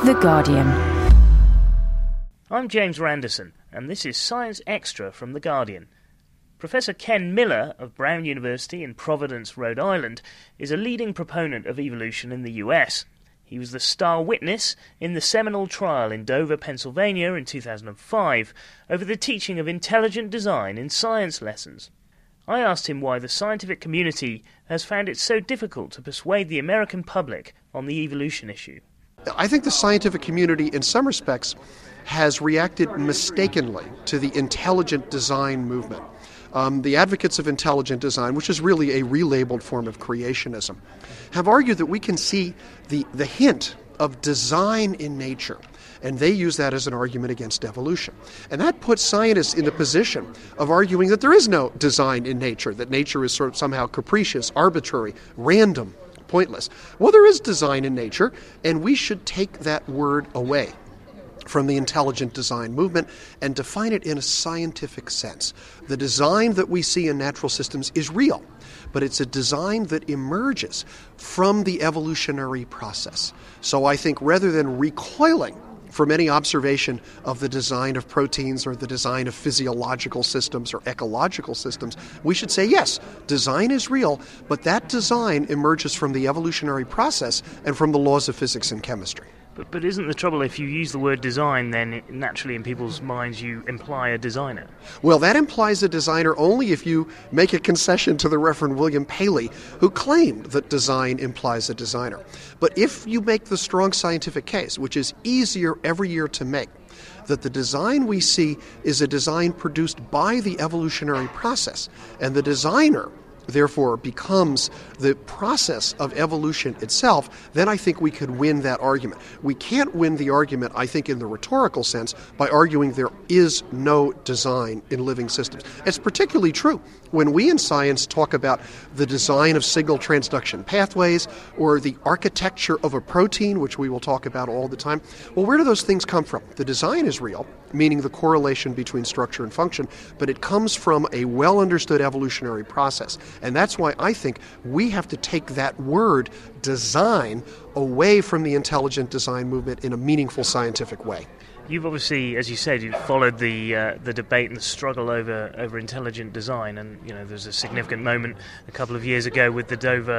The Guardian. I'm James Randerson, and this is Science Extra from The Guardian. Professor Ken Miller of Brown University in Providence, Rhode Island, is a leading proponent of evolution in the US. He was the star witness in the seminal trial in Dover, Pennsylvania in 2005 over the teaching of intelligent design in science lessons. I asked him why the scientific community has found it so difficult to persuade the American public on the evolution issue. I think the scientific community, in some respects, has reacted mistakenly to the intelligent design movement. The advocates of intelligent design, which is really a relabeled form of creationism, have argued that we can see the hint of design in nature, and they use that as an argument against evolution. And that puts scientists in the position of arguing that there is no design in nature, that nature is sort of somehow capricious, arbitrary, random, pointless. Well, there is design in nature, and we should take that word away from the intelligent design movement and define it in a scientific sense. The design that we see in natural systems is real, but it's a design that emerges from the evolutionary process. So I think rather than recoiling from any observation of the design of proteins or the design of physiological systems or ecological systems, we should say, yes, design is real, but that design emerges from the evolutionary process and from the laws of physics and chemistry. But isn't the trouble if you use the word design, then naturally in people's minds you imply a designer? Well, that implies a designer only if you make a concession to the Reverend William Paley, who claimed that design implies a designer. But if you make the strong scientific case, which is easier every year to make, that the design we see is a design produced by the evolutionary process, and the designer therefore becomes the process of evolution itself, then I think we could win that argument. We can't win the argument, I think, in the rhetorical sense by arguing there is no design in living systems. It's particularly true when we in science talk about the design of signal transduction pathways or the architecture of a protein, which we will talk about all the time. Well, where do those things come from? The design is real, meaning the correlation between structure and function, but it comes from a well-understood evolutionary process. And that's why I think we have to take that word design away from the intelligent design movement in a meaningful scientific way. You've obviously, as you said, you've followed the debate and the struggle over intelligent design, and there's a significant moment a couple of years ago with the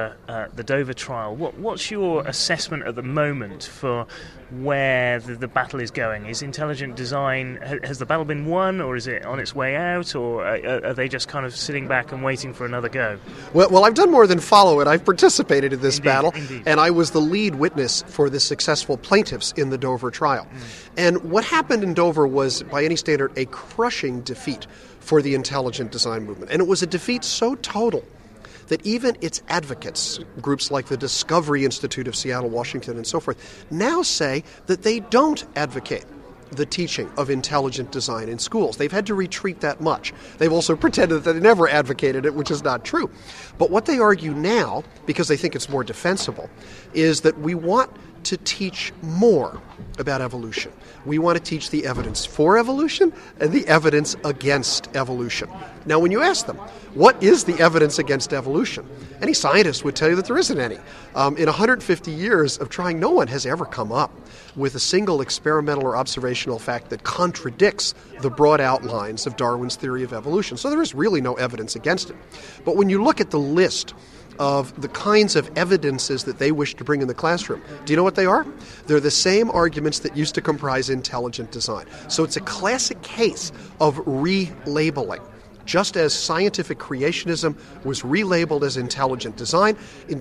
Dover trial. What's your assessment at the moment for where the battle is going? Is intelligent design, has the battle been won, or is it on its way out, or are they just kind of sitting back and waiting for another go? Well, I've done more than follow it. I've participated in this battle, indeed. And I was the lead witness for the successful plaintiffs in the Dover trial. And what happened in Dover was, by any standard, a crushing defeat for the intelligent design movement. And it was a defeat so total that even its advocates, groups like the Discovery Institute of Seattle, Washington, and so forth, now say that they don't advocate the teaching of intelligent design in schools. They've had to retreat that much. They've also pretended that they never advocated it, which is not true. But what they argue now, because they think it's more defensible, is that we want to teach more about evolution. We want to teach the evidence for evolution and the evidence against evolution. Now, when you ask them, what is the evidence against evolution? Any scientist would tell you that there isn't any. In 150 years of trying, no one has ever come up with a single experimental or observational fact that contradicts the broad outlines of Darwin's theory of evolution. So there is really no evidence against it. But when you look at the list of the kinds of evidences that they wish to bring in the classroom, do you know what they are? They're the same arguments that used to comprise intelligent design. So it's a classic case of relabeling. Just as scientific creationism was relabeled as intelligent design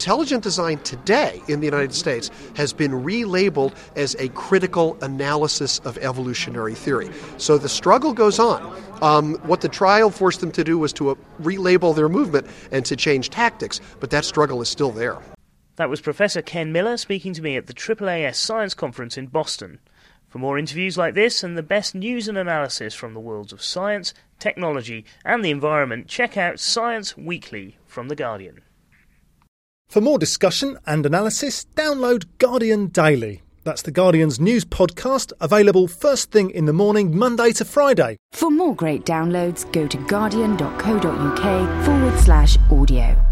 today in the United States has been relabeled as a critical analysis of evolutionary theory. So the struggle goes on. What the trial forced them to do was to relabel their movement and to change tactics, but that struggle is still there. That was Professor Ken Miller speaking to me at the AAAS Science Conference in Boston. For more interviews like this and the best news and analysis from the worlds of science, technology and the environment, check out Science Weekly from The Guardian. For more discussion and analysis, download Guardian Daily. That's The Guardian's news podcast, available first thing in the morning, Monday to Friday. For more great downloads, go to guardian.co.uk/audio.